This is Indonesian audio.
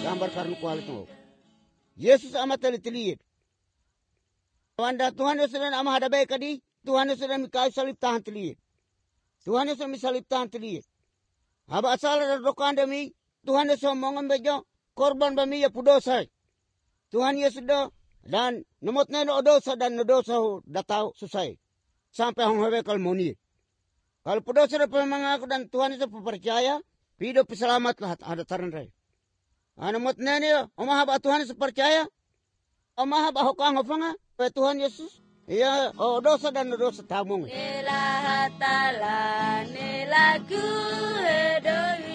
gambar karena kual itu. Yesus amat telit-telit. Wanda Tuhan Yesus dan ama hada baik kadi, Tuhan Yesus dan mikai salib tahan telit. Tuhan Yesus misalib tahan telit. Haba asal ada dokan demi, Tuhan Yesus mongon bejo, korban bami ya pudosa. Tuhan Yesus do, dan nomot na no dosa dan no dosa datau susai. Sampai hong hebe kalmoni. Kalau pudosa na pemangako dan Tuhan Yesus percaya, pido peselamat lah ada taran ray. Nomot na niyo, omahaba Tuhan Yesus percaya, omahaba hokang hofanga, pe Tuhan Yesus, iya, dosa dan no dosa tamong. Nila hatala, nila ku edoy.